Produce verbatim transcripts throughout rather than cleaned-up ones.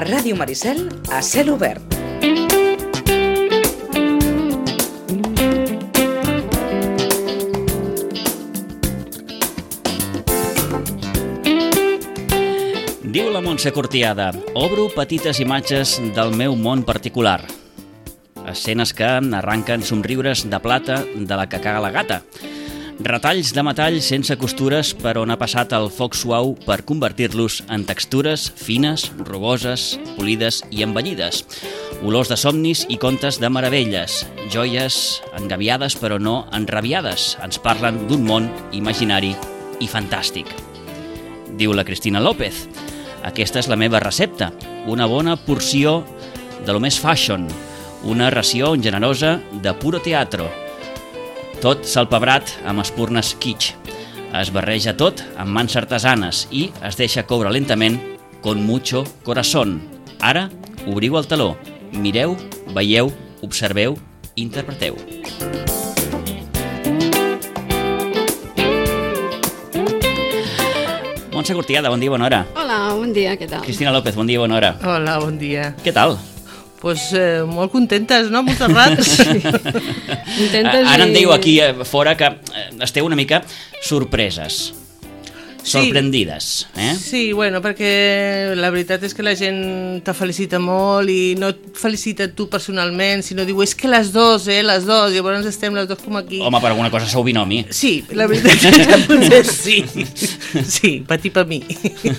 Ràdio Maricel a cel obert. Diu la Montse Cortiada: obro petites imatges del meu món particular. Escenes que arranquen somriures de plata de la que caga la gata. Retalls de metall sense costures per on ha passat el foc suau per convertir-los en textures fines, rugoses, polides i embellides. Olors de somnis i contes de meravelles. Joies engaviades però no enrabiades. Ens parlen d'un món imaginari i fantàstic. Diu la Cristina López: aquesta és la meva recepta, una bona porció de lo més fashion, una ració generosa de puro teatro. Tot salpebrat amb espurnes kitsch. Es barreja tot amb mans artesanes i es deixa coure lentament con mucho corazón. Ara, obriu el teló, mireu, veieu, observeu, interpreteu. Montse Cortiada, bon dia, bona hora. Hola, bon dia, què tal? Cristina López, bon dia, bona hora. Hola, bon dia. Què tal? Pues eh, molt contentes, no, Montserrat? Sí. Contentes Ara em i... diu aquí fora que esteu una mica sorpreses, sorprendides. Eh? Sí, bueno, perquè la veritat és que la gent te felicita molt i no et felicita tu personalment, sinó diu, és que les dos, eh, les dos, i llavors estem les dos com aquí. Home, per alguna cosa sou binomi. Sí, la veritat és que potser sí. Sí, patir per mi.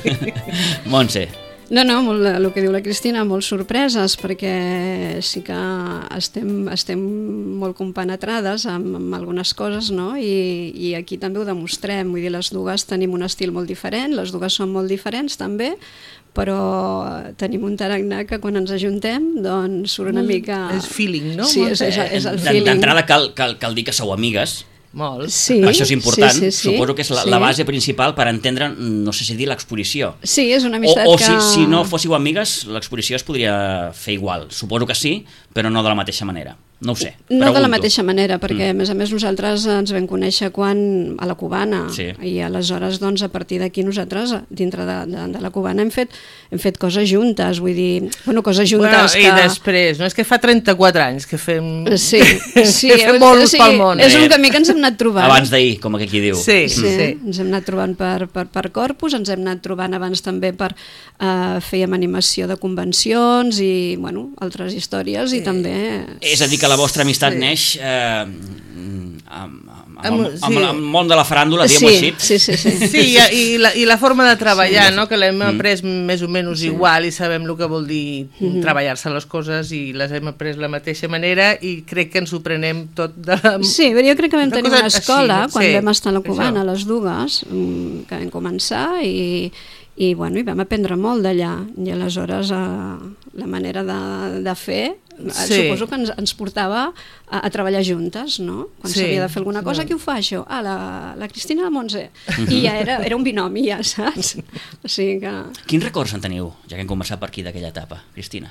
Montse. No, no, molt, el que diu la Cristina, molt sorpreses, perquè sí que estem, estem molt compenetrades amb, amb algunes coses, no? I, i aquí també ho demostrem, vull dir, les dues tenim un estil molt diferent, les dues són molt diferents també, però tenim un tarannà que quan ens ajuntem doncs surt una mica... És feeling, no? Sí, és, és, és el feeling. D'entrada cal, cal, cal dir que sou amigues. Molt. Sí, això és important, sí, sí, sí, suposo que és la, sí. la base principal per entendre, no sé si dir, l'exposició. Sí, és una amistat o, o que... si, si no fóssiu amigues, l'exposició es podria fer igual. Suposo que sí, però no de la mateixa manera. No ho sé, No pregunto. de la mateixa manera, perquè Mm. a més a més nosaltres ens vam conèixer quan a la Cubana, Sí. i aleshores doncs a partir d'aquí nosaltres dintre de, de, de la Cubana hem fet, hem fet coses juntes, vull dir, bueno, coses juntes Bueno, que... i després, no és que fa trenta-quatre anys que fem... Sí, sí, que fem molt o sigui, pel món. és un camí que ens hem anat trobant. Abans d'ahir, com aquí diu. Sí, Sí, sí, sí. ens hem anat trobant per, per, per Corpus, ens hem anat trobant abans també per uh, fèiem animació de convencions i, bueno, altres històries i també... És a dir, que la vostra amistat Sí. neix eh, amb, amb, amb, Amb- amb, sí. amb el món de la faràndula, diguem-ho Sí, així. sí, sí, sí. Sí, i, i, la, i la forma de treballar, no? Que l'hem Mm. après més o menys igual i sabem el que vol dir treballar-se les coses i les hem après la mateixa manera i crec que ens ho prenem tot de la... Sí, però jo crec que vam Una tenir cosa una escola així, quan sí, vam estar a la Cubana, això. les dues, mm, que vam començar i, i, bueno, i vam aprendre molt d'allà. I aleshores eh, la manera de, de fer eh, Sí. suposo que ens, ens portava a, a treballar juntes, no? Quan Sí. s'havia de fer alguna cosa, Sí. qui ho fa això? Ah, la, la Cristina de Montse. I ja era, era un binomi, ja, saps? O sigui que... Quins records en teniu, ja que hem començat per aquí d'aquella etapa, Cristina?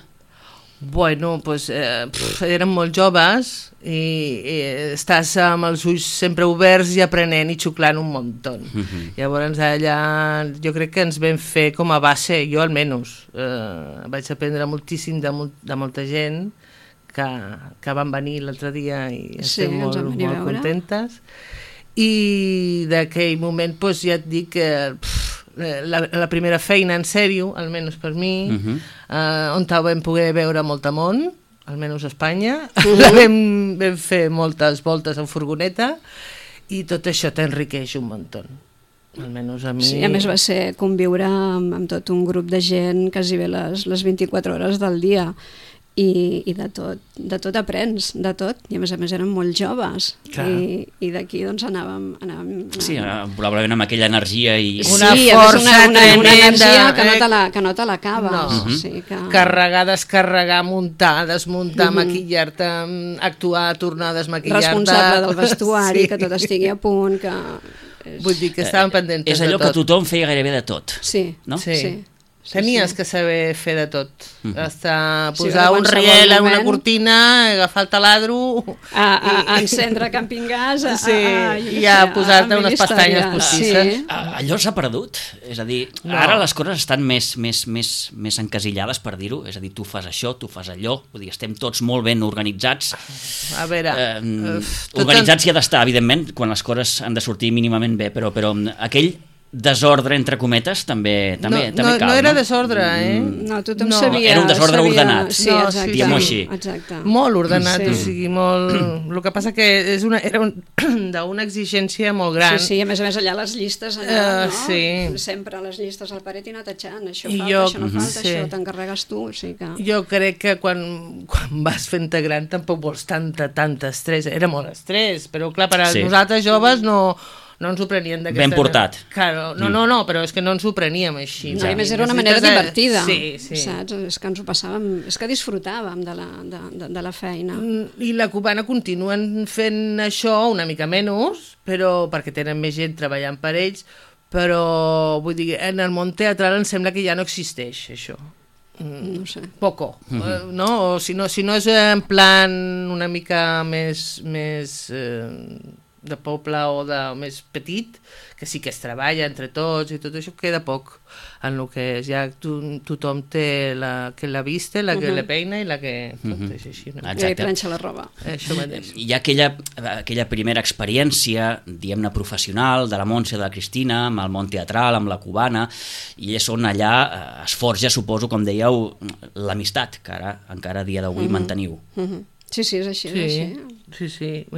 Bueno, pues, eh, pff, érem molt joves i, i estàs amb els ulls sempre oberts i aprenent i xuclant un muntó. Mhm. Llavors allà jo crec que ens vam fer com a base, jo almenys, eh, vaig aprendre moltíssim de, mol- de molta gent que, que van venir l'altre dia i Sí, estem ens molt, van venir a molt veure. contentes. I d'aquell moment, pues, ja et dic que pff, la, la primera feina en sèrio, almenys per mi, Mhm. eh, on vam poder veure molt món, almenys a Espanya, vam, vam fer moltes voltes en furgoneta i tot això t'enriqueix un muntó. Almenys a mi... Sí, a més va ser conviure amb, amb tot un grup de gent quasi bé les, les vint-i-quatre hores del dia i, i de tot, de tot aprens, de tot, i a més a més eren molt joves. Clar. I, i d'aquí doncs anàvem... anàvem Sí, eh, probablement amb aquella energia i... Una sí, a més força una, una, una tremenda, energia que no eh? te la, que no te l'acabes. No. O sigui que... Carregar, descarregar, muntar, desmuntar, maquillar-te, actuar, tornar a desmaquillar-te... Responsable del vestuari, Sí. que tot estigui a punt, que... Vull dir que estàvem pendents És de allò tot. que tothom feia gairebé de tot. Sí, No? sí. sí. Sí, Tenies sí. que saber fer de tot. Mhm. Hasta Sí, posar de un qualsevol riel a una moment. cortina, agafar el taladro... A, a, a encendre camping gas, a, Sí, a, a, jo i què a sé, posar-te mil unes pestanyes històries. postisses. Sí. Ah, allò s'ha perdut? És a dir, No. ara les coses estan més, més, més, més encasillades, per dir-ho. És a dir, tu fas això, tu fas allò. Vull dir, estem tots molt ben organitzats. A veure... Eh, eh, tot organitzats hi ha d'estar, evidentment, quan les coses han de sortir mínimament bé, però, però aquell desordre, entre cometes, també, també, no, també no, cal. no era desordre, eh? No, tothom No. sabia... Era un desordre sabia... ordenat. Sí, No, exacte. sí, diguem-ho així. Exacte. Molt ordenat, Sí. o sigui, molt... El que passa que és una, era un, d'una exigència molt gran. Sí, sí, a més a més allà les llistes allà, Eh, no? sí. Sempre les llistes al paret i anar tatxant, això I falta, jo- això no falta, sí. això t'encarregues tu, o sigui que... Jo crec que quan, quan vas fent-te gran tampoc vols tanta, tanta estrès. Era molt estrès, però clar, per a Sí. nosaltres joves no, no ens ho preníem d'aquesta... Ben portat. Claro, no, no, no, però és que no ens ho preníem així. No, i a més era una Necessites manera de- divertida, Sí, sí. saps? És que ens ho passàvem, és que disfrutàvem de la, de, de, de la feina. I la cubana continuen fent això una mica menys, però perquè tenen més gent treballant per ells, però vull dir, en el món teatral em sembla que ja no existeix això. No ho sé. Poco, eh, no? O si no, si no és en plan una mica més, més eh, de poble o de més petit, que sí que es treballa entre tots i tot això, queda poc en el que és. Ja to, tothom té la que la viste, la que Mhm. la peina i la que... Tot és així, no? Exacte. I planxa la roba. Això mateix. Hi ha aquella, aquella primera experiència, diguem-ne, professional, de la Montse, de la Cristina, amb el món teatral, amb la cubana, i és on allà eh, es forja, suposo, com dèieu, l'amistat, que ara, encara a dia d'avui Mhm. manteniu. Mhm. Sí, sí, és així, és Sí, així. sí, sí.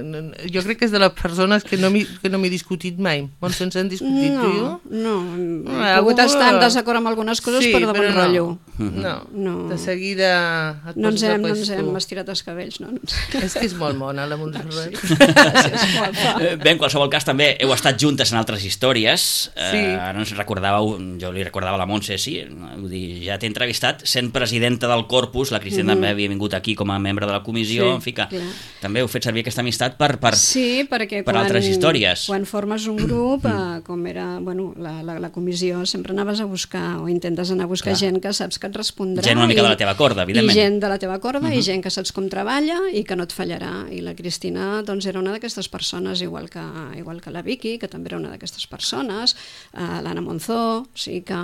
Jo crec que és de les persones que no m'hi que no m'he discutit mai. Montse, ens hem discutit tu i jo? No, no, he Ah, pogut algú- estar en desacord amb algunes coses, Sí, però de bon però no. rotllo. No. No. De seguida et No ens poses a hem, no ens pes hem tu. estirat els cabells, no? És que és molt mona, la Montserrat. Gràcies, guapa. Eh, Bé, en qualsevol cas també heu estat juntes en altres històries. Eh, Sí. Ara ens recordàveu, jo li recordava a la Montse, sí, vull dir, ja t'he entrevistat sent presidenta del Corpus, la Cristina també havia vingut aquí com a membre de la comissió, Sí, en fi que clar. també heu fet servir aquesta amistat per, per, Sí, perquè per quan, altres històries. quan formes un grup, eh, com era bueno, la, la, la comissió, sempre anaves a buscar o intentes anar a buscar Clar. gent que saps que et respondrà. Gent una mica i, de la teva corda, evidentment. I gent de la teva corda, uh -huh. i gent que saps com treballa i que no et fallarà. I la Cristina doncs, era una d'aquestes persones, igual que, igual que la Vicky, que també era una d'aquestes persones, eh, l'Anna Monzó, o sigui que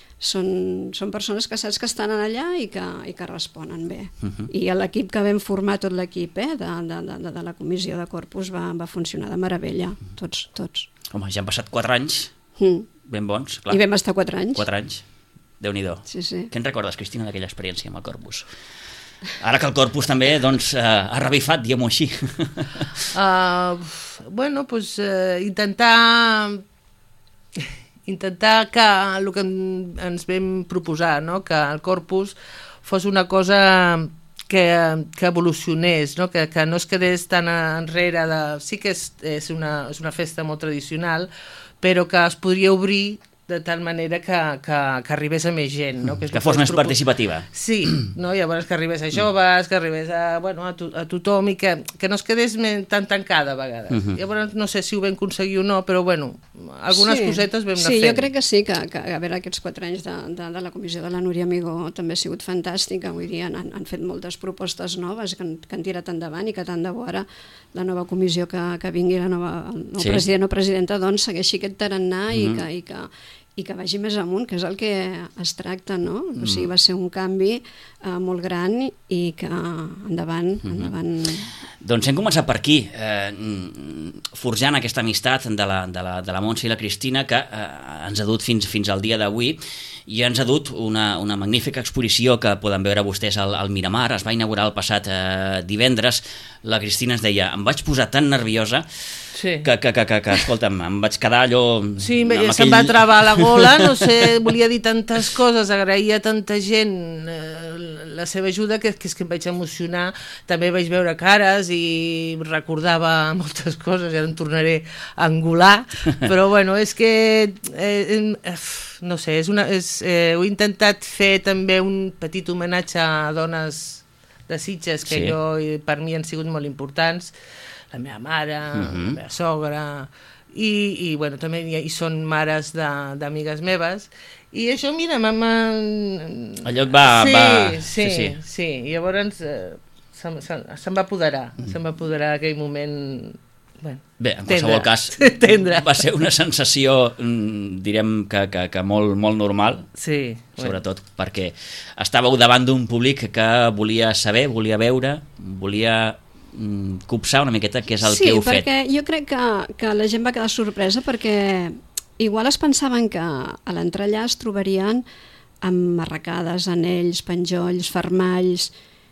són, són persones que saps que estan allà i que, i que responen bé. Uh -huh. I l'equip que vam formar, tot l'equip eh, de, de, de, de la comissió de Corpus va, va funcionar de meravella, tots, tots. Home, ja han passat quatre anys, Mm. ben bons, clar. I vam estar quatre anys. Quatre anys, Déu-n'hi-do. Sí, sí. Què en recordes, Cristina, d'aquella experiència amb el Corpus? Ara que el Corpus també doncs, eh, ha revifat, diguem-ho així. Uh, bueno, pues, uh, intentar intentar que el que en- ens vam proposar, no? Que el Corpus fos una cosa que, que evolucionés, no? Que, que no es quedés tan enrere de... Sí que és, és, una, és una festa molt tradicional, però que es podria obrir de tal manera que, que, que arribés a més gent, no? és Que el fos ens més propo- participativa. Sí, no? Llavors que arribés a joves, que arribés a, bueno, a, to a tothom i que, que no es quedés men- tan tancada a vegades. Uh -huh. Llavors no sé si ho vam aconseguir o no, però bueno, algunes sí. cosetes vam anar sí, fent. jo crec que sí, que, que a veure, aquests quatre anys de, de, de la comissió de la Núria Amigó també ha sigut fantàstica, vull dir, han, han fet moltes propostes noves que han, que han tirat endavant i que tant de bo ara la nova comissió que, que vingui, la nova, el nou Sí. president o presidenta, doncs segueixi aquest tarannà i, Mhm. que, i que i que vagi més amunt, que és el que es tracta, no? O sigui, va ser un canvi eh, molt gran i que endavant, endavant... Doncs hem començat per aquí, eh, mm, forjant aquesta amistat de la, de la, de la Montse i la Cristina que eh, ens ha dut fins, fins al dia d'avui i ens ha dut una, una magnífica exposició que poden veure vostès al, al Miramar. Es va inaugurar el passat eh, divendres. La Cristina ens deia, em vaig posar tan nerviosa Sí. que, que, que, que, que escolta'm, em vaig quedar allò... Sí, amb aquell... aquell- se'm va travar la gola, no sé, volia dir tantes coses, agrair a tanta gent eh, la seva ajuda, que, que és que em vaig emocionar. També vaig veure cares i recordava moltes coses, i ara em tornaré a engolar, però bueno, és que, eh, eh, no sé, és una, és, eh, he intentat fer també un petit homenatge a dones de Sitges que Sí. jo, i per mi han sigut molt importants, la meva mare, Mhm. la meva sogra, i, i bueno, també hi, hi són mares d'amigues meves, i això, mira, m'ha... Allò et va... Sí, va... sí, sí, sí, sí. Llavors eh, se'm, se'm, se'm va apoderar, mm. se'm va apoderar aquell moment... Bueno, bé, en qualsevol cas, tendre. Va ser una sensació, direm que, que, que molt, molt normal, sí, sobretot bueno. perquè estàveu davant d'un públic que volia saber, volia veure, volia copsar una miqueta què és el sí, que heu fet. Sí, perquè jo crec que, que la gent va quedar sorpresa perquè igual es pensaven que a l'entrellar es trobarien amb arracades, anells, penjolls, fermalls,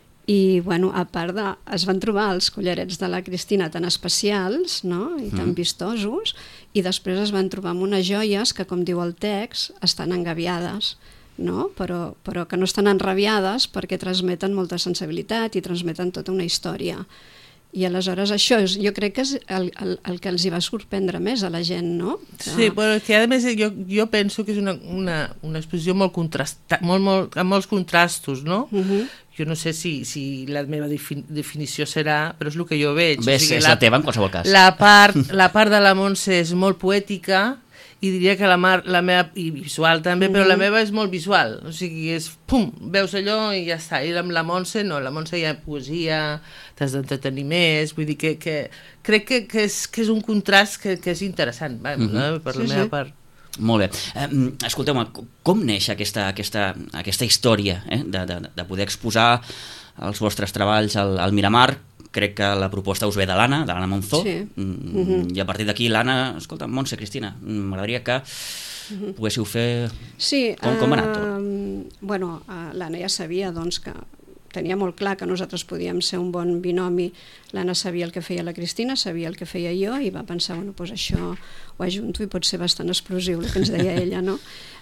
i bueno, a part de, es van trobar els collarets de la Cristina tan especials, no? I tan mm. vistosos, i després es van trobar amb unes joies que, com diu el text, estan engaviades, no? Però, però que no estan enrabiades perquè transmeten molta sensibilitat i transmeten tota una història. I aleshores això és, jo crec que és el, el, el que els hi va sorprendre més a la gent, no? Que... Sí, però que a més jo, jo penso que és una, una, una exposició molt contrastada, molt, molt, amb molts contrastos, no? Uh-huh. Jo no sé si, si la meva definició serà, però és el que jo veig. Bé, o sigui, és la, la teva en qualsevol cas. La part, la part de la Montse és molt poètica, i diria que la, mar, la meva, i visual també, mm-hmm. però la meva és molt visual, o sigui, és pum, veus allò i ja està, i amb la Montse no, la Montse hi ha poesia, t'has d'entretenir més, vull dir que, que crec que, que, és, que és un contrast que, que és interessant, va, mm-hmm. no? Per la sí, meva sí. part. Molt bé. Eh, escolteu-me, com neix aquesta, aquesta, aquesta història eh, de, de, de poder exposar els vostres treballs al, al Miramar? Crec que la proposta us ve de l'Anna, de l'Anna Monzó, sí. mm-hmm. i a partir d'aquí l'Anna, escolta, Montse, Cristina, m'agradaria que mm-hmm. poguéssiu fer... Sí, com, com va anar tot? Uh, bueno, uh, l'Anna ja sabia doncs, que tenia molt clar que nosaltres podíem ser un bon binomi. L'Anna sabia el que feia la Cristina, sabia el que feia jo, i va pensar, bueno, doncs això ho ajunto i pot ser bastant explosiu, el que ens deia ella, no?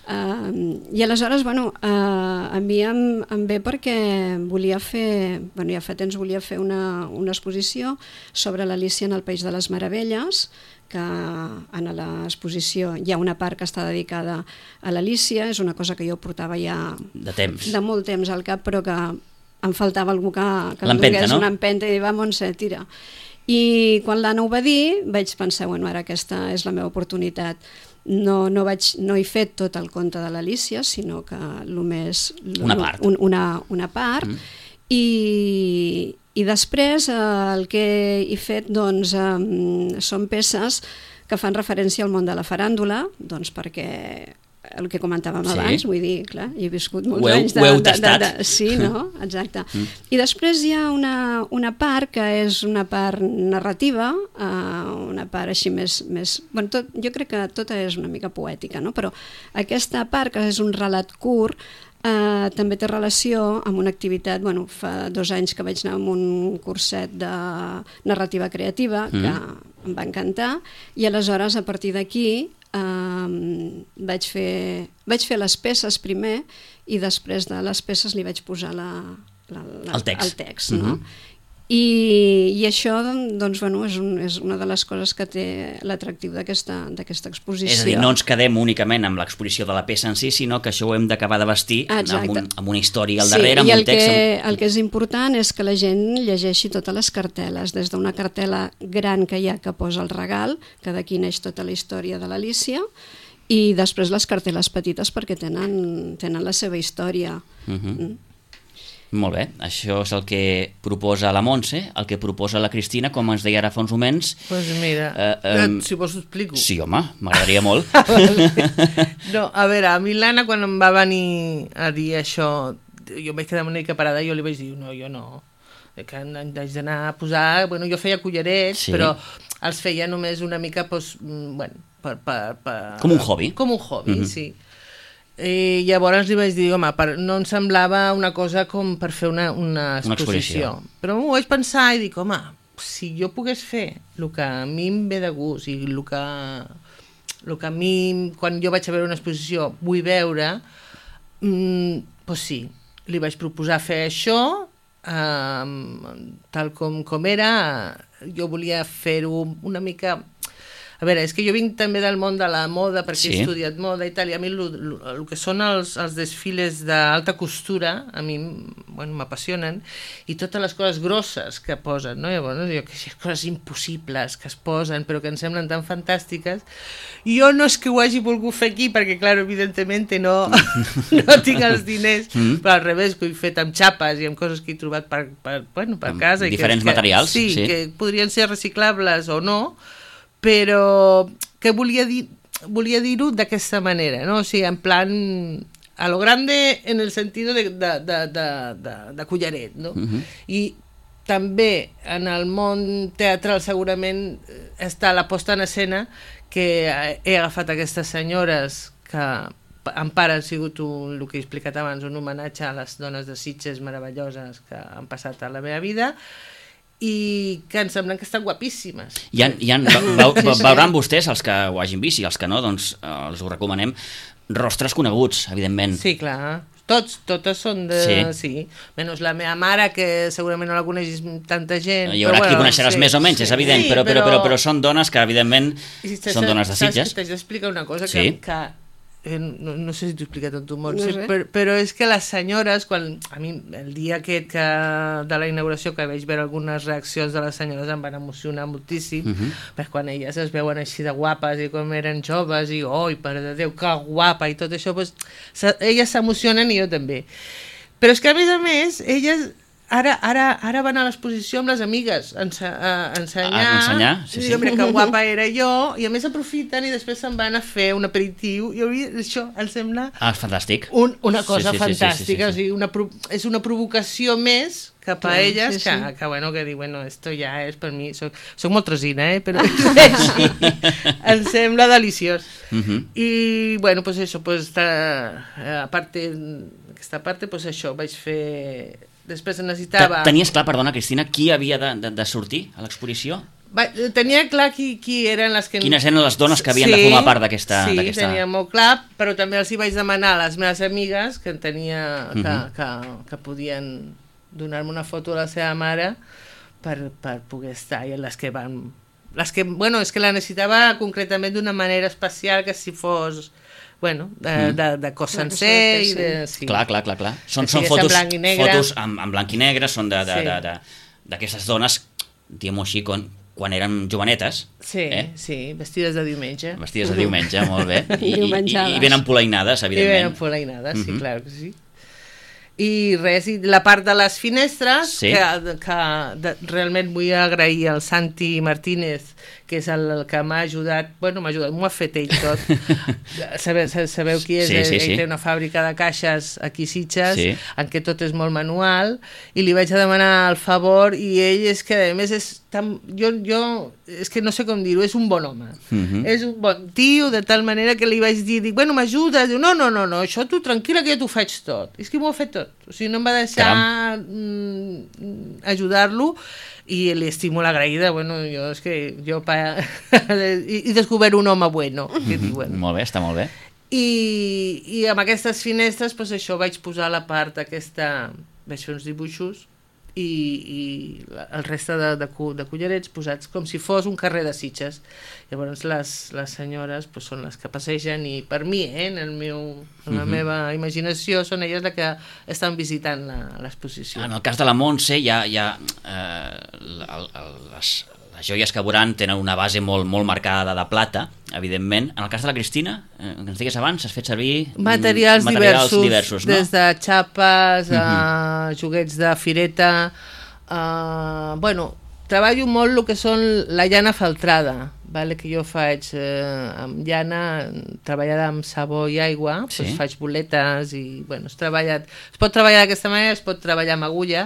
Uh, I aleshores, bueno, uh, a mi em, em ve perquè volia fer, bueno, ja fa temps volia fer una, una exposició sobre l'Alícia en el País de les Meravelles, que en l'exposició hi ha una part que està dedicada a l'Alícia, és una cosa que jo portava ja de temps, de molt temps al cap, però que em faltava algú que, que em donés no? una empenta i dir, va, Montse, tira. I quan l'Anna ho va dir, vaig pensar, bueno, ara aquesta és la meva oportunitat. No, no, vaig, no he fet tot el conte de l'Alícia, sinó que només una part, un, una, una part mm. i, i després eh, el que he fet doncs, eh, són peces que fan referència al món de la faràndula, doncs perquè el que comentàvem sí. abans, vull dir, clar, he viscut molts heu, anys de... Ho heu de, tastat? De, de, sí, no? Exacte. Mm. I després hi ha una, una part que és una part narrativa, uh, una part així més... més bueno, tot, jo crec que tota és una mica poètica, no? Però aquesta part, que és un relat curt, uh, també té relació amb una activitat... Bueno, fa dos anys que vaig anar a un curset de narrativa creativa, mm. que em va encantar, i aleshores, a partir d'aquí, Um, vaig fer vaig fer les peces primer i després de les peces li vaig posar la, la, la, el text, el text no? Mm-hmm. I, i això doncs, bueno, és, un, és una de les coses que té l'atractiu d'aquesta d'aquesta exposició. És a dir, no ens quedem únicament amb l'exposició de la peça en si, sinó que això ho hem d'acabar de vestir amb, un, amb una història al sí, darrere, amb un text. Que, amb... el que és important és que la gent llegeixi totes les cartel·les, des d'una cartel·la gran que hi ha que posa el regal, que d'aquí neix tota la història de l'Alícia, i després les cartel·les petites perquè tenen, tenen la seva història. Uh-huh. Mm. Molt bé, això és el que proposa la Montse, el que proposa la Cristina, com ens deia ara fa uns moments. Doncs pues mira, uh, um... si vols ho explico. Sí, home, m'agradaria molt. No, a veure, a mi l'Anna quan em va venir a dir això, jo vaig quedar una mica parada i jo li vaig dir, no, jo no, que haig d'anar a posar, bueno, jo feia collarets, sí. però els feia només una mica, pues, bueno, per, per, per... Com un hobby. Com un hobby, mm-hmm. sí. I llavors li vaig dir, home, per, no em semblava una cosa com per fer una, una exposició. Una exposició. Però m'ho vaig pensar i dic, home, si jo pogués fer el que a mi em ve de gust i el que, el que a mi, quan jo vaig a veure una exposició, vull veure, mm, doncs sí, li vaig proposar fer això, eh, tal com, com era. Jo volia fer-ho una mica... A veure, és que jo vinc també del món de la moda, perquè Sí. he estudiat moda i tal, i a mi el que són els, els desfiles d'alta costura, a mi bueno, m'apassionen, i totes les coses grosses que posen, no? Llavors, jo, que coses impossibles que es posen, però que em semblen tan fantàstiques. Jo no és que ho hagi volgut fer aquí, perquè, clar, evidentment no, no tinc els diners, mm. però al revés, que ho he fet amb xapes i amb coses que he trobat per, per, bueno, per casa. Amb diferents i que, materials. Sí, sí, que podrien ser reciclables o no, però que volia dir volia dir-ho d'aquesta manera, no? O sigui, en plan a lo grande en el sentido de, de, de, de, de, de collaret, no? Uh-huh. I també en el món teatral segurament està la posta en escena, que he agafat aquestes senyores que en part ha sigut un, el que he explicat abans, un homenatge a les dones de Sitges meravelloses que han passat a la meva vida, i que em semblen que estan guapíssimes. Hi ha, hi ha, veu, veuran vostès, els que ho hagin vist i els que no, doncs eh, els ho recomanem, rostres coneguts, evidentment. Sí, clar. Tots, totes són de... Sí. sí. Menys la meva mare, que segurament no la coneixis tanta gent. Hi haurà però, qui bueno, coneixeràs sí, més o menys, sí. és evident, sí, però, però, però, però són dones que, evidentment, si són dones de Sitges. Saps que t'haig d'explicar una cosa Sí. que... que eh, no, no sé si t'ho he explicat en tu món, No sí, sé. però, però és que les senyores, quan, a mi el dia aquest que, de la inauguració, que vaig veure algunes reaccions de les senyores, em van emocionar moltíssim, Uh -huh. perquè quan elles es veuen així de guapes i com eren joves i oi, per de Déu, que guapa i tot això, doncs, elles s'emocionen i jo també. Però és que a més a més elles ara, ara, ara van a l'exposició amb les amigues a, ense a ensenyar, A ensenyar, sí, sí. I, mira, que guapa era jo, i a més aprofiten i després se'n van a fer un aperitiu, i a mi això em sembla Ah, és fantàstic. un, una cosa Sí, sí, sí, sí, fantàstica, sí, sí, sí. o sigui, una pro és una provocació més cap a Clar, elles, sí, sí. que, que, bueno, que diu, bueno, esto ja és per mi, soc, soc molt trosina, eh, però així, em sembla deliciós. Uh -huh. I, bueno, pues eso, pues, esta, a parte, aquesta parte, pues això, vaig fer... Després necessitava... Tenies clar, perdona, Cristina, qui havia de, de, de sortir a l'exposició? Va, tenia clar qui, qui eren les que... Quines eren les dones que havien sí, de formar part d'aquesta... Sí, d'aquesta... tenia molt clar, però també els hi vaig demanar a les meves amigues que en tenia, que, Mhm. que, que podien donar-me una foto a la seva mare per, per poder estar, i les que van... Les que, bueno, és que la necessitava concretament d'una manera especial, que si fos... bueno, de, Mm. de, de cos Clar, que sencer sí. i de... Sí. Clar, clar, clar, clar. Són, Que són sigués fotos, en blanc i negre. fotos en, en blanc i negre, són de, de, Sí. de, de, d'aquestes dones, diguem-ho així, quan, quan eren jovenetes, Sí, eh? sí, vestides de diumenge. vestides de diumenge, molt bé, i, i, i, Diumenjades. i ben empolainades, I ben evidentment. empolainades, sí, Mhm. clar que sí. I res, i la part de les finestres, Sí. que, que de, realment vull agrair al Santi Martínez, que és el, el que m'ha ajudat, bueno, m'ha ajudat, m'ho ha fet ell tot. Sabeu, sabeu qui és? Sí, sí, ell, sí. ell té una fàbrica de caixes aquí a Sitges, Sí. en què tot és molt manual, i li vaig a demanar el favor, i ell és que, a més, és tan, jo, jo és que no sé com dir-ho, és un bon home. Mhm. És un bon tio, de tal manera que li vaig dir, dic, bueno, m'ajudes? Diu, no, no, no, no, això tu tranquil·la que jo t'ho faig tot. I és que m'ho ha fet tot. O sigui, no em va deixar mm, ajudar-lo, i li estic molt agraïda. Bueno, jo és que jo pa... he he descobert un home bueno. Que dic, bueno. Molt bé, està molt bé. I, i amb aquestes finestres, doncs això, vaig posar la part aquesta, vaig fer uns dibuixos, i, i la- el reste de, de, cu- de collarets posats com si fos un carrer de Sitges. Llavors les, les senyores doncs, són les que passegen, i per mi, eh, en, el meu, en la Mhm. meva imaginació, són elles les que estan visitant la- l'exposició. En el cas de la Montse, hi ha, hi ha eh, el, el, les, les joies que veuran tenen una base molt, molt marcada de plata, evidentment. En el cas de la Cristina, eh, que ens digues abans, has fet servir mm, Materials, materials diversos, diversos, no? des de xapes a joguets de fireta, a... bueno, treballo molt el que són la llana feltrada, vale? Que jo faig eh, amb llana treballada amb sabó i aigua, Sí. doncs faig boletes, i bueno, es, treballa, es pot treballar d'aquesta manera, es pot treballar amb agulla,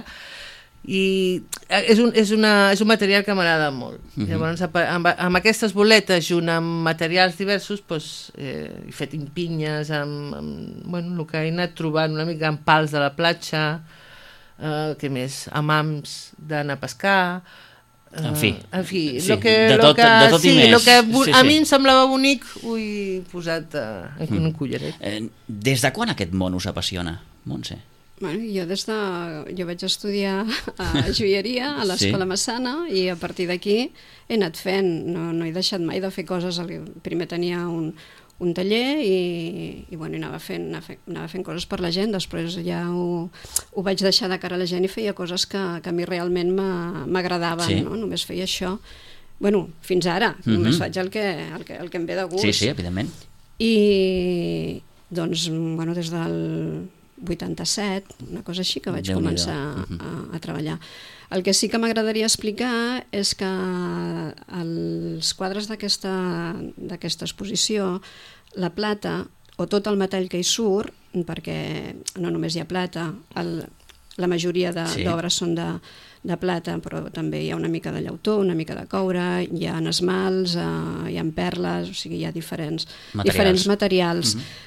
i és un, és una, és un material que m'agrada molt. Mhm. Llavors, amb, amb aquestes boletes, junt amb materials diversos, doncs, eh, he fet impinyes amb, amb bueno, el que he anat trobant una mica amb pals de la platja, eh, què més, amb hams d'anar a pescar, eh, En fi. en fi, Sí, lo que, de lo tot- que, de tot i sí, més. lo que bu- Sí, a sí. mi em semblava bonic ho he posat eh, en un collaret. Eh, des de quan aquest món us apassiona, Montse? Bueno, jo des de... Jo vaig estudiar a joieria a l'Escola sí. Massana i a partir d'aquí he anat fent, no, no he deixat mai de fer coses. Primer tenia un, un taller i, i bueno, anava, fent, anava, fent, anava fent coses per la gent, després ja ho, ho vaig deixar de cara a la gent i feia coses que, que a mi realment m'agradaven, sí. no? Només feia això. Bueno, fins ara, mm-hmm. només faig el que, el, que, el que em ve de gust. Sí, sí, evidentment. I doncs, bueno, des del vuitanta-set, una cosa així que vaig Déu començar a, a treballar. El que sí que m'agradaria explicar és que els quadres d'aquesta d'aquesta exposició, la plata, o tot el metall que hi surt, perquè no només hi ha plata, el, la majoria d'obres sí. són de, de plata, però també hi ha una mica de llautó, una mica de coure, hi ha esmalts, uh, hi ha perles, o sigui, hi ha diferents materials. Diferents materials. Mm-hmm.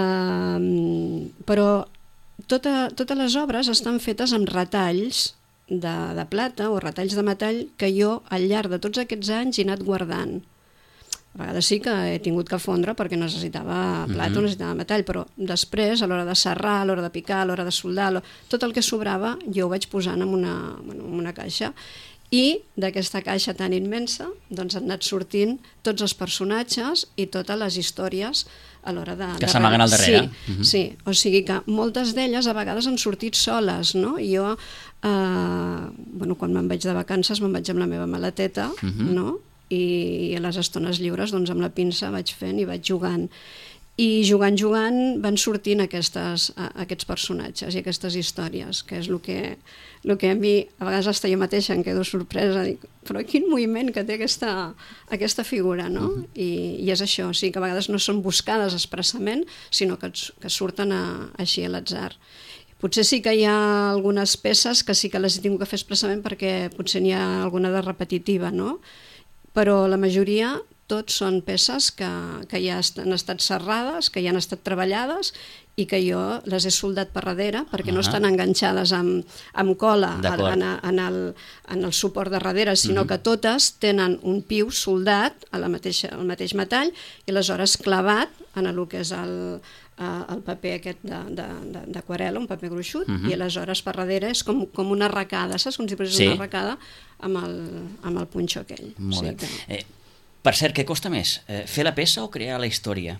Uh, però tota, totes les obres estan fetes amb retalls de, de plata o retalls de metall que jo al llarg de tots aquests anys he anat guardant. A vegades sí que he tingut que fondre perquè necessitava plata mm-hmm. o necessitava metall, però després, a l'hora de serrar, a l'hora de picar, a l'hora de soldar, tot el que sobrava jo ho vaig posant en una, bueno, en una caixa. I d'aquesta caixa tan immensa doncs han anat sortint tots els personatges i totes les històries a l'hora de... Que s'amaguen al darrere. Sí, uh-huh. sí, o sigui que moltes d'elles a vegades han sortit soles, no? I jo, eh, bueno, quan me'n vaig de vacances me'n vaig amb la meva maleteta, uh-huh. no? I a les estones lliures doncs amb la pinça vaig fent i vaig jugant. I jugant, jugant van sortint aquestes, aquests personatges i aquestes històries, que és el que, el que a mi, a vegades hasta jo mateixa em quedo sorpresa, dic, però quin moviment que té aquesta, aquesta figura, no? Uh-huh. I, I és això, o sigui, que a vegades no són buscades expressament, sinó que, que surten a, així a l'atzar. Potser sí que hi ha algunes peces que sí que les he tingut que fer expressament perquè potser n'hi ha alguna de repetitiva, no? Però la majoria... tots són peces que, que ja han estat serrades, que ja han estat treballades i que jo les he soldat per darrere perquè uh-huh. no estan enganxades amb, amb cola en, en, el, en el suport de darrere, sinó uh-huh. que totes tenen un piu soldat a la mateixa, al mateix metall i aleshores clavat en el que és el, el paper aquest d'aquarel·la, un paper gruixut, uh-huh. i aleshores per darrere és com, com una arracada, saps? Com si posés sí. una arracada amb el, amb el punxó aquell. Molt sí, bé. que... Eh, Per cert, què costa més? Eh, fer la peça o crear la història?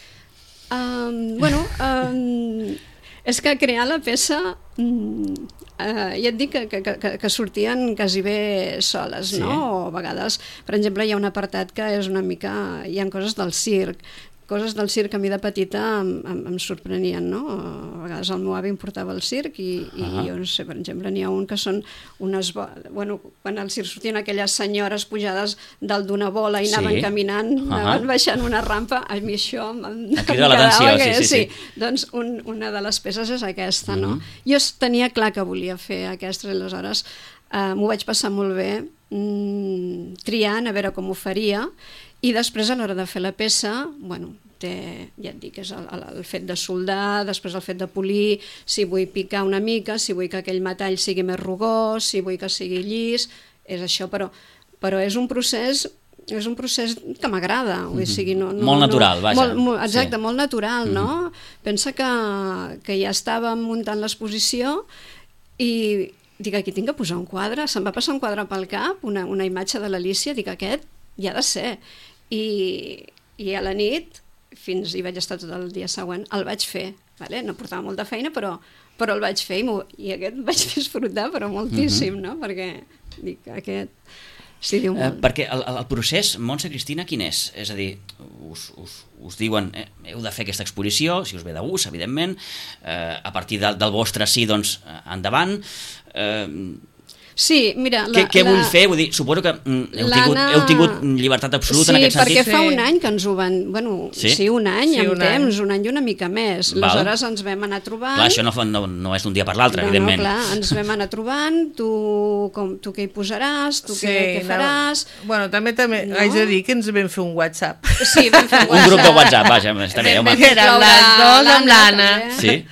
Um, bueno, um, és que crear la peça, um, uh, ja et dic que, que, que, que sortien quasi bé soles, sí. no? O a vegades, per exemple, hi ha un apartat que és una mica... Hi ha coses del circ, coses del circ que a mi de petita em, em, em sorprenien, no? A vegades el meu avi em portava al circ i, i uh-huh. jo no sé, per exemple, n'hi ha un que són unes... Bueno, quan al circ sortien aquelles senyores pujades dalt d'una bola i anaven sí. caminant, uh-huh. anaven baixant una rampa, a mi això em, em crida l'atenció, sí, sí, sí. sí. Doncs un, una de les peces és aquesta, uh-huh. no? Jo tenia clar que volia fer aquestes, aleshores eh, m'ho vaig passar molt bé mmm, triant a veure com ho faria. I després, a l'hora de fer la peça, bueno, té, ja et dic, és el, el, el fet de soldar, després el fet de polir, si vull picar una mica, si vull que aquell metall sigui més rugós, si vull que sigui llis, és això, però, però és un procés... és un procés que m'agrada, o sigui, no, no, molt natural, no, vaja. Molt, molt, exacte, sí. molt natural, no? Mm-hmm. Pensa que, que ja estàvem muntant l'exposició i dic, aquí tinc que posar un quadre, se'm va passar un quadre pel cap, una, una imatge de l'Alícia, dic, aquest hi ha de ser. I, i a la nit, fins hi vaig estar tot el dia següent, el vaig fer, vale? No portava molta feina, però, però el vaig fer i, i aquest vaig disfrutar, però moltíssim, mm-hmm. no? Perquè dic, aquest... Sí, diu molt. Eh, perquè el, el procés, Montse Cristina, quin és? És a dir, us, us, us diuen eh, heu de fer aquesta exposició, si us ve de gust, evidentment, eh, a partir de, del vostre sí, doncs, endavant. Eh, Sí, mira... La, què què la, vull fer? Vull dir, suposo que heu tingut, heu tingut llibertat absoluta sí, en aquest sentit. Sí, perquè fa un any que ens ho van... Bueno, sí, sí un any, sí, amb un temps, any. un any i una mica més. Val. Aleshores ens vam anar trobant... Clar, això no, no, no és d'un dia per l'altre, no, evidentment. No, clar, ens vam anar trobant, tu, com, tu què hi posaràs, tu sí, què, què faràs... No. Bueno, també, també no? haig de dir que ens vam fer un WhatsApp. Sí, vam fer un WhatsApp. Un grup de WhatsApp, vaja, està bé, home. Érem les dues amb l'Anna. Sí.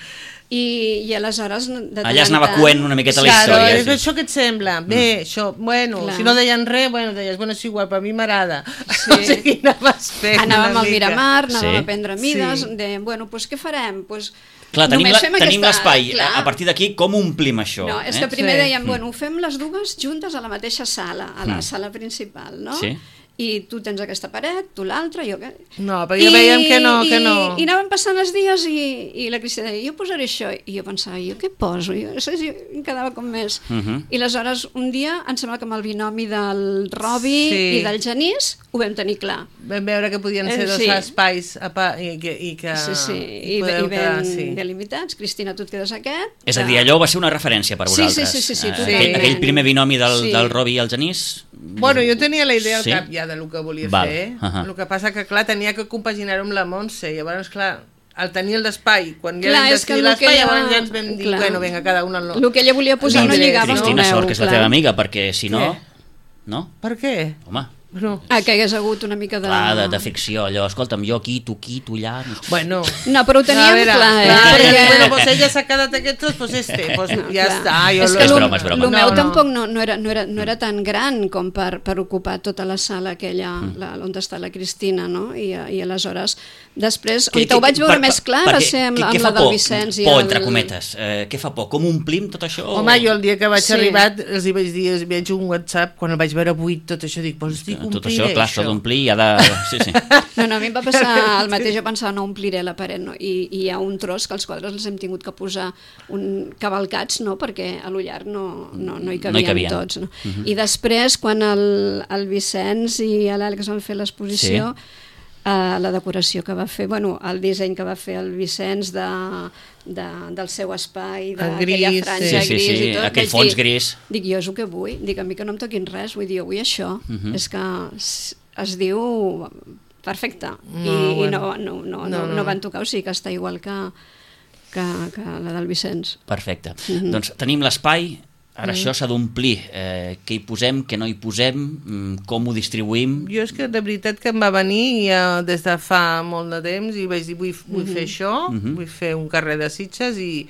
I, i aleshores... De allà es anava coent una miqueta la claro, història. és Sí. això que et sembla? Bé, això, bueno, Clar. si no deien res, bueno, deies, bueno, és igual, per mi m'agrada. Sí. O sigui, anaves fent Anàvem una al mica. Miramar, anàvem Sí. a prendre mides, Sí. de, bueno, doncs què farem? Pues, Clar, tenim només la- fem tenim aquesta- l'espai. clar. A partir d'aquí, com omplim això? No, és eh? que primer Sí. dèiem, bueno, ho fem les dues juntes a la mateixa sala, a la Mm. sala principal, no? Sí. I tu tens aquesta paret, tu l'altra, jo... No, però ja veiem que no, que no. I, i anaven passant els dies i, i la Cristina deia, jo posaré això. I jo pensava, jo què poso? Jo, saps? Jo em quedava com més... Uh -huh. I aleshores, un dia, em sembla que amb el binomi del Robi Sí. i del Genís ho vam tenir clar. Vam veure que podien ser Eh, dos sí. espais a pa, i, que, i que... Sí, sí, i, i, podeu i ben quedar, sí. delimitats. Cristina, tu et quedes aquest. És a dir, allò va ser una referència per Sí, vosaltres. sí, sí, sí, sí, Eh, totalment. aquell, aquell primer binomi del, Sí. del Robi i el Genís... Bueno, jo tenia la idea al Sí? cap ja del que volia Val, fer. ahà. El que passa que, clar, tenia que compaginar-ho amb la Montse. Llavors, clar, al tenir l'espai, quan ja Clar, vam és que decidir el que l'espai, ella- llavors ja ens vam dir, clar. bueno, vinga, cada una... No. El que ella volia posar no Doncs, lligava amb el Cristina, meu, sort que és la clar. teva amiga, perquè si no... Què? No? Per què? Home, No. Ah, que hagués hagut una mica de... clar, de, de ficció, allò, escolta'm, jo aquí, tu aquí, tu allà... Bueno, No, però ho teníem a veure, clar, eh? clar, Perquè- bueno, pues ella s'ha quedat aquests, pues este, pues No, ja clar. està. Jo és lo- que És el broma, és broma. El No, meu no. tampoc no, no, era, no, era, no era tan gran com per, per ocupar tota la sala aquella Mm. la, on està la Cristina, no? I, I aleshores, després, Què- on ho què- vaig veure per- més clar per- va perquè ser amb, què- amb què la fa del por? Vicenç. i Por, el- entre cometes. Eh, què fa por? Com omplim tot això? Home, jo el dia que vaig Sí. arribar els hi vaig dir, els vaig un WhatsApp, quan el vaig veure buit, tot això, dic, pues estic Tot ompliré això, clar, s'ha d'omplir i ha de... Sí, sí. No, no, a mi em va passar el mateix, jo pensava no ompliré la paret, no? I, i hi ha un tros que els quadres els hem tingut que posar un cavalcats, no? Perquè a l'ullar no, no, no hi cabien, No hi cabien. tots. No? Uh -huh. I després, quan el, el Vicenç i l'Àlex van fer l'exposició, sí. Uh, la decoració que va fer, bueno, el disseny que va fer el Vicenç de, de, del seu espai, El d'aquella gris, franja sí. Sí, sí, gris sí, i tot. aquell vaig fons dir, gris. Dic, jo és el que vull. Dic, a mi que no em toquin res, vull dir, jo vull això. Uh -huh. És que es, es diu perfecte. No, I, bueno. i no, no, no, no, No, no. no van tocar, o sigui que està igual que, que, que la del Vicenç. Perfecte. Mhm. Doncs tenim l'espai, ara això s'ha d'omplir. Eh, què hi posem, què no hi posem, mm, com ho distribuïm... Jo és que de veritat que em va venir ja des de fa molt de temps i vaig dir vull, vull Mhm. fer això, Mhm. vull fer un carrer de Sitges i,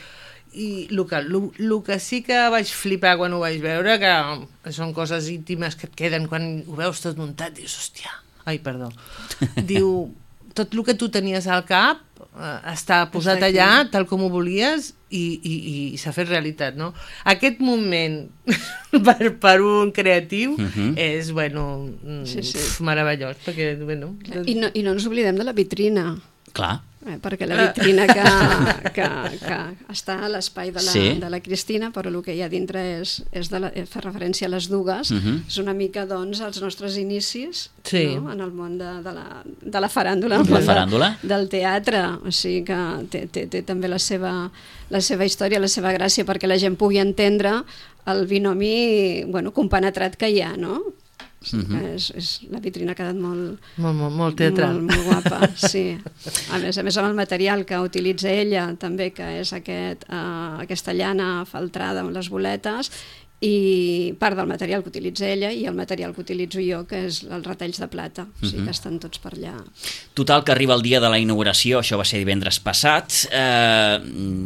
i el que, lo, lo que sí que vaig flipar quan ho vaig veure, que són coses íntimes que et queden quan ho veus tot muntat, dius, hòstia, ai, perdó, diu, tot el que tu tenies al cap eh, està posat Està aquí. allà tal com ho volies i, i, i s'ha fet realitat, no? Aquest moment per, per un creatiu Mhm. és, bueno, Sí, sí. pf, meravellós, perquè, bueno... I no, i no ens oblidem de la vitrina, Clar, eh, perquè la vitrina que, que, que està a l'espai de, la, Sí. de la Cristina, però el que hi ha dintre és, és de la, eh, fa referència a les dues, Mhm. és una mica, doncs, als nostres inicis Sí. no? en el món de, de, la, de la faràndula, en el La món faràndula. De, del teatre, o sigui que té, té, té també la seva, la seva història, la seva gràcia, perquè la gent pugui entendre el binomi, bueno, compenetrat que hi ha, no? O sigui que és, és, la vitrina ha quedat molt, Molt, molt, molt teatral. molt, molt guapa, sí. A més a més amb el material que utilitza ella també, que és aquest, uh, aquesta llana faltrada amb les boletes, i part del material que utilitza ella i el material que utilitzo jo, que és els retalls de plata, o sigui que estan tots per allà. total, que arriba el dia de la inauguració, això va ser divendres passat, eh,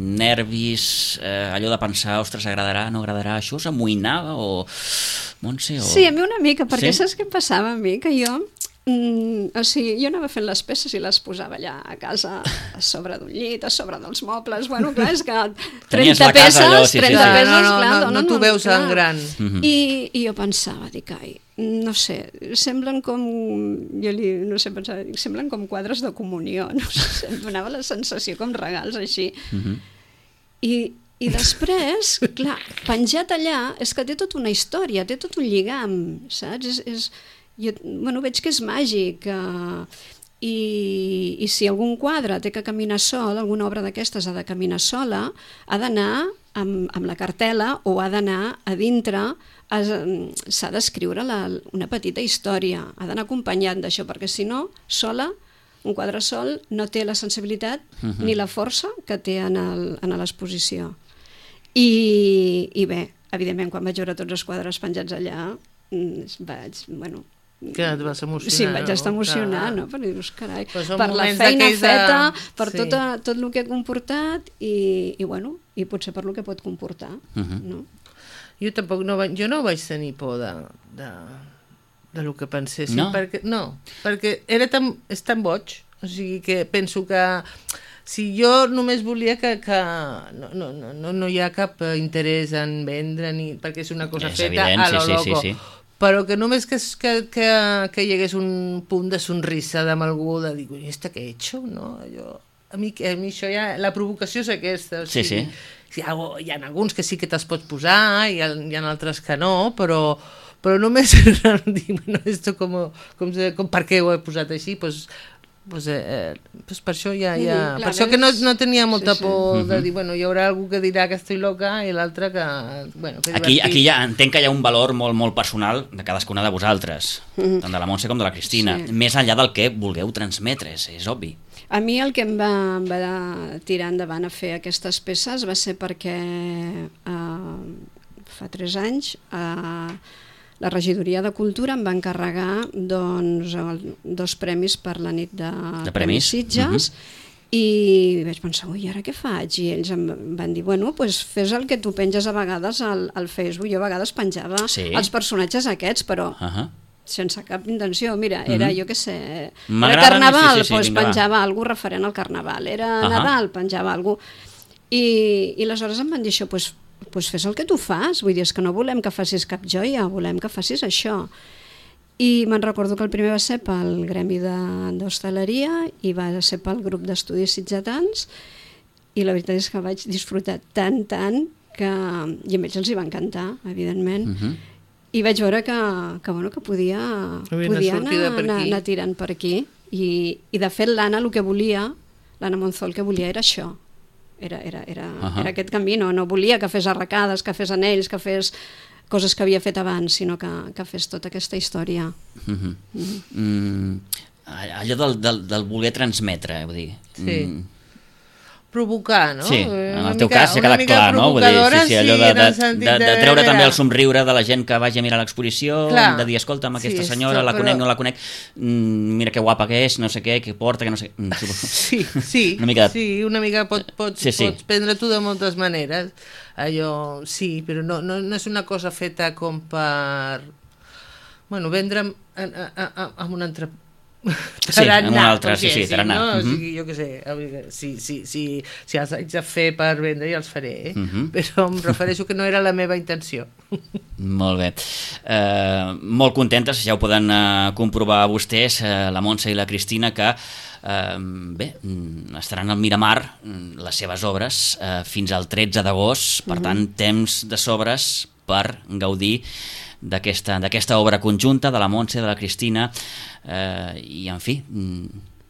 nervis, eh, allò de pensar, ostres, agradarà, no agradarà, això us amoïnava o... Montse, o... Sí, a mi una mica, perquè Sí? saps què passava a mi? Que jo, mm, o sigui, jo anava fent les peces i les posava allà a casa, a sobre d'un llit, a sobre dels mobles, bueno, clar, és que Tenies trenta la casa allò, peces, sí, sí, trenta sí. peces, No, no, clar, no, donen no t'ho un- veus en clar. gran. Mhm. I, I jo pensava, dic, ai, no sé, semblen com, jo li, no sé, pensava, dic, semblen com quadres de comunió, no sé, em donava la sensació com regals així. Mhm. I, I després, clar, penjat allà, és que té tota una història, té tot un lligam, saps? És, és, jo bueno, veig que és màgic, eh, i, i si algun quadre té que caminar sol, alguna obra d'aquestes ha de caminar sola, ha d'anar amb, amb la cartel·la o ha d'anar a dintre, has- s'ha d'escriure la- una petita història, ha d'anar acompanyat d'això, perquè si no, sola, un quadre sol no té la sensibilitat Mhm. ni la força que té en el- en l'exposició. I, I bé, evidentment, quan vaig veure tots els quadres penjats allà, mm, vaig, bueno, Que et vas emocionar. Sí, em vaig estar no? emocionar, que... no? Perquè dius, carai, Però són per la moments feina d'aquells de- feta, per Sí. tot, a, tot el que ha comportat i, i, bueno, i potser per el que pot comportar, Mhm. no? Jo tampoc no vaig, jo no vaig tenir por de, de, de lo que pensessin, No? perquè, no, perquè era tan, és tan boig, o sigui que penso que si jo només volia que, que no, no, no, no, no hi ha cap interès en vendre, ni, perquè és una cosa És feta evident, a sí, lo sí, loco, sí, sí. però que només que, que, que, que hi hagués un punt de sonrisa d'amalgú, de dir, "Ui, ¿esto què he hecho?", no? Jo, a, mi, a mi això ja, la provocació és aquesta, o Sí, sigui, sí. hi ha, hi ha alguns que sí que te'ls pots posar, hi ha, hi ha altres que no, però, però només dir, bueno, esto com, com, com, per què ho he posat així, doncs, pues, eh, eh, pues per això ja, ja Mhm, clar, per això que no, és- no tenia molta sí, sí. por de Mhm. dir, bueno, hi haurà algú que dirà que estic loca i l'altre que, bueno, que Aquí, divertit. aquí ja entenc que hi ha un valor molt, molt personal de cadascuna de vosaltres, Mhm. tant de la Montse com de la Cristina, Sí. més enllà del que vulgueu transmetre, és, és obvi. A mi el que em va, em va tirar endavant a fer aquestes peces va ser perquè eh, fa tres anys eh, la regidoria de Cultura em va encarregar doncs, el, dos premis per la nit de, De premis. Sitges, i vaig pensar, ui, ara què faig? I ells em van dir, bueno, pues fes el que tu penges a vegades al, al Facebook. Jo a vegades penjava Sí. els personatges aquests, però Uh -huh. sense cap intenció. Mira, era, Mhm. jo què sé, era M'agraden, Carnaval, sí, sí, sí, doncs vinga, va. penjava alguna referent al Carnaval. Era Ahà. Nadal, penjava alguna I, i aleshores em van dir això, doncs, doncs fes el que tu fas. Vull dir, és que no volem que facis cap joia, volem que facis això. I me'n recordo que el primer va ser pel Gremi de- d'Hostaleria i va ser pel grup d'estudis sitgetans, i la veritat és que vaig disfrutar tant, tant, que, i a ells els hi va encantar, evidentment, Uh -huh. i vaig veure que, que, bueno, que podia, Havia una podia sortida anar, per anar, aquí. anar tirant per aquí. I, i de fet l'Anna el que volia, l'Anna Monzó el que volia era això. Era, era, era, Ahà. era aquest camí, no, no volia que fes arracades, que fes anells, que fes coses que havia fet abans, sinó que, que fes tota aquesta història. Uh -huh. mm, allò del, del, del voler transmetre, vull dir. Sí. Mm, Provocar, no? sí, en Una el teu mica- cas ja ha una quedat mica clar, no? Vull dir, provocadora, sí, sí, allò de, en de, el sentit de, de de treure veure- també el somriure de la gent que vagi a mirar l'exposició, Clar. de dir, escolta'm, aquesta Sí, senyora, esto, la conec, però- no la conec, mm, mira que guapa que és, no sé què, que porta, que no sé... Mm, suposo. Sí, sí, Una mica de- sí, una mica pot, pots, Sí, sí. pots prendre tu de moltes maneres. Allò, sí, però no, no, no és una cosa feta com per... Bueno, vendre amb, amb, amb, amb un altre... Sí, amb un altre, sí, sí, tarannà. No? O Mhm. sigui, jo què sé, si, si, si, si els haig de fer per vendre, ja els faré, eh? Mhm. Però em refereixo que no era la meva intenció. Molt bé. Eh, molt contentes, ja ho poden eh, comprovar vostès, eh, la Montse i la Cristina, que eh, bé, mm, estaran al Miramar mm, les seves obres eh, fins al tretze d'agost, per tant, temps de sobres per gaudir d'aquesta d'aquesta obra conjunta de la Montse, de la Cristina, eh, i en fi, mm,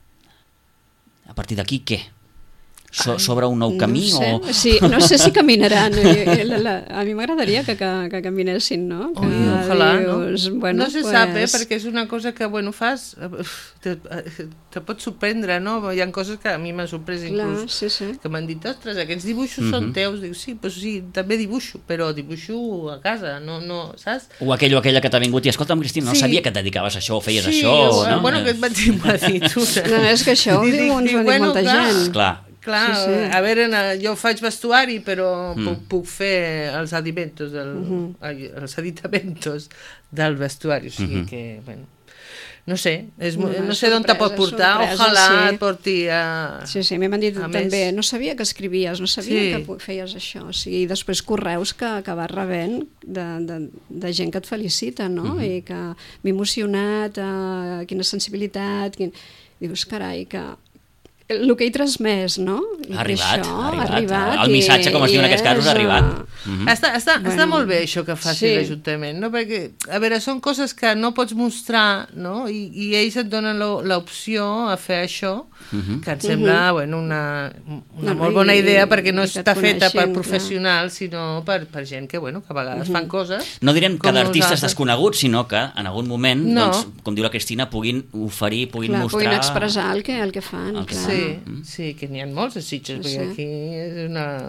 a partir d'aquí què? So, sobre un nou camí no sé, o... sí, no sé si caminaran. I- la, la, a mi m'agradaria que, que, que caminessin, no? Que Ui, ojalà, no? dius, bueno, no se pues... sap, eh? Perquè és una cosa que, bueno, fas... Te, te pot sorprendre, no? Hi ha coses que a mi m'han sorprès Clar, inclús. sí, sí. Que m'han dit, ostres, aquests dibuixos Mhm. són teus. Dic, sí, pues sí, també dibuixo, però dibuixo a casa, no, no, saps? O aquell o aquella que t'ha vingut i escolta'm, Cristina, no Sí. sabia que et dedicaves a això o feies sí, això, o, no? bueno, que et vaig dir, m'ha dit una. No, és que això ho I diu, ens dic, ho diu bueno, molta clar, gent. Clar. Clar, Sí, sí. a veure, na- jo faig vestuari, però Mm. puc, puc fer els adimentos, del, Mhm. ai, els aditamentos del vestuari, o sigui Mhm. que, bueno, no sé, és, No, no, no, no sé d'on te pot sorpresa, portar, sorpresa, ojalà sí. et porti a... Sí, sí, a mi m'han dit A també, més- no sabia que escrivies, no sabia Sí. que pu- feies això. O sigui, i després correus que, que vas rebent de, de, de gent que et felicita, no? Mhm. I que m'he emocionat, eh, quina sensibilitat... Quin... Dius, carai, que el que he transmès, no? I Ha arribat, això, ha arribat. arribat El missatge, com es i- diu en i aquests casos, ha és, arribat. eh, Mhm. Està, està, Bueno, està molt bé això que faci sí. l'Ajuntament, no? Perquè, a veure, són coses que no pots mostrar, no? I, i ells et donen lo- l'opció a fer això, Mhm. que em sembla, bueno, una, una No, molt i- bona idea, i- perquè no i que et està feta per coneixin, clar. professionals, sinó per, per gent que, bueno, que a vegades fan coses... No direm que com d'artistes nosaltres. desconeguts, sinó que en algun moment, No. doncs, com diu la Cristina, puguin oferir, puguin clar, mostrar... puguin expressar el que, el que fan. el que clar. Sí, sí, que n'hi ha molts de Sitges, Sí, perquè sí. aquí és una...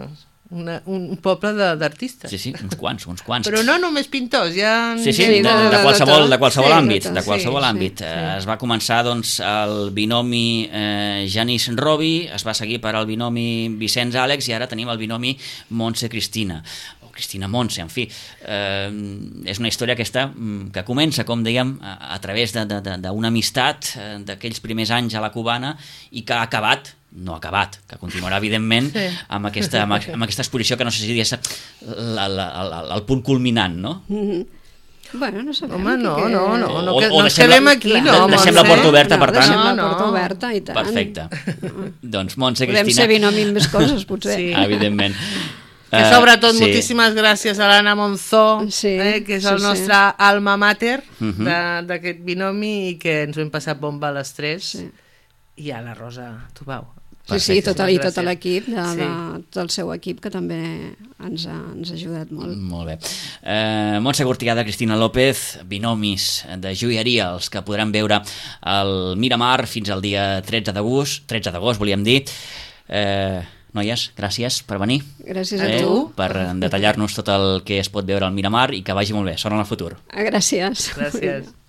Una, un poble d'artistes. Sí, sí, uns quants, uns quants. Però no només pintors, ja... Sí, sí, Sí, de, de- de, de- qualsevol, de- de qualsevol sí, àmbit, de- de qualsevol sí, àmbit. sí, Eh, sí. Es va començar, doncs, el binomi eh, Janice Robi, es va seguir per al binomi Vicenç Àlex i ara tenim el binomi Montse Cristina, o Cristina Montse, en fi. Eh, és una història aquesta mm, que comença, com dèiem, a, a través de- de- de- d'una amistat eh, d'aquells primers anys a la cubana i que ha acabat no ha acabat, que continuarà evidentment Sí. amb, aquesta, amb, amb aquesta exposició que no sé si és la, la, la, el punt culminant, no? Bueno, no sabem. Home, no, que- no, no, no, O- que, o no ens deixem la- quedem aquí, Clar, no, deixem la Montse? porta oberta, per no, tant. Deixem la No, porta no. oberta, i tant. Perfecte. Doncs Montse Podem Cristina... ser binomi amb més coses, potser. Sí. Evidentment. Que Eh, sobretot sí. moltíssimes gràcies a l'Anna Monzó, Sí, eh, que és sí, el sí. nostre alma mater Mhm. de- d'aquest binomi i que ens ho hem passat bomba a les tres. Sí. I a la Rosa Tubau. Sí, sí, tot, i tot Gràcies. l'equip, de, Sí. de, tot el seu equip, que també ens ha, ens ha ajudat molt. Molt bé. Eh, Montse Cortigada, Cristina López, binomis de joieria, els que podran veure al Miramar fins al dia tretze d'agost, tretze d'agost volíem dir. Eh, noies, gràcies per venir. Gràcies a eh, tu. per detallar-nos tot el que es pot veure al Miramar i que vagi molt bé. Sort en el futur. Gràcies. Gràcies.